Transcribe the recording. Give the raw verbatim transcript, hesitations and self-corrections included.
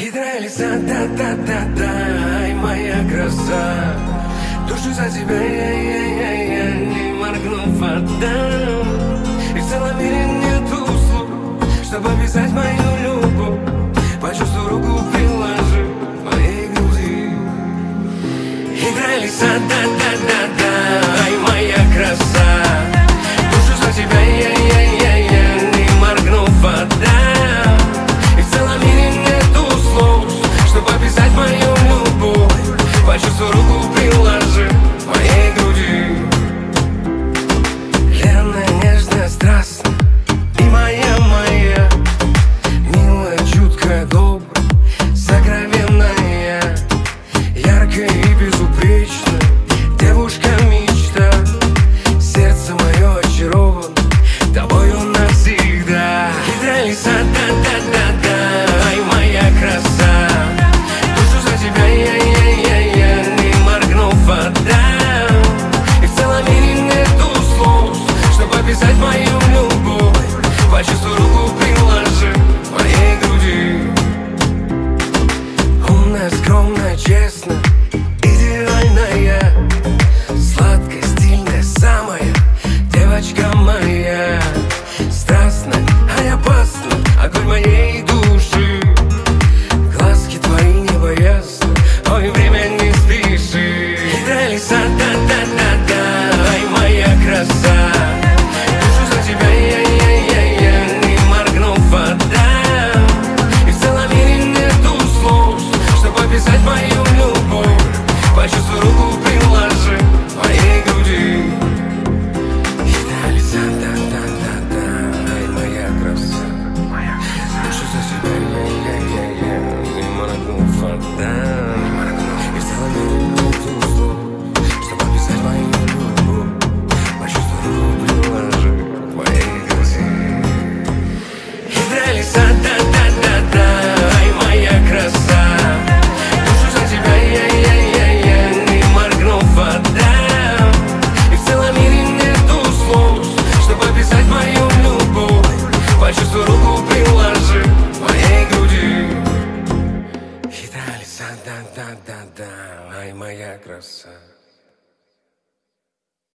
Хитрая лиса, да-да-да-да, ай, моя краса. Душу за тебя, я-я-я-я, не моргнув отдам. И в целом мире нету слов, чтобы описать мою любовь. Почувствуй, руку приложи к моей груди. Хитрая лиса, да-да-да-да, ай, моя краса. Душу за тебя, я-я-я-я, не моргнув отдам. И в целом мире нету слов, чтобы описать мою любовь. Почувствуй, руку приложи к моей груди. Ленная, нежная, страстная и моя, моя, милая, чуткая, добрая, сокровенная, яркая и безупречная девушка-мечта. Сердце мое очаровано тобою навсегда. Хитрая лиса, да-да-да-да, ай, моя краса. Душу за тебя, я-я-я-я, не моргнув отдам. И в целом мире нету слов, чтобы описать мою любовь. Почувствуй, руку приложи к моей груди. Умная, скромная, честная, идеальная, сладкая, стильная, самая девочка моя. Страстная, ай, опасная, огонь моей души. Глазки твои небо ясно, ой, время не спеши. Хитрая лиса, да-да-да-да, ай, моя краса. Душу за тебя, я-я-я-я, не моргнув отдам. И в целом мире нету слов, чтобы описать мою любовь. Почувствуй, руку приложи к моей груди. Хитрая лиса, да-да-да-да, ай, моя краса. Душу за тебя, я-я-я-я, не моргнув отдам. И в целом мире нету слов, чтобы описать мою любовь. Почувствуй, руку приложи к моей груди. Хитрая лиса, да-да-да-да, ай, моя краса. Душу за тебя, я-я-я-я, не моргнув отдам. И в целом мире нету слов, чтобы описать мою любовь. Почувствуй, руку приложи к моей груди. Хитрая лиса, да-да-да-да, ай, моя краса.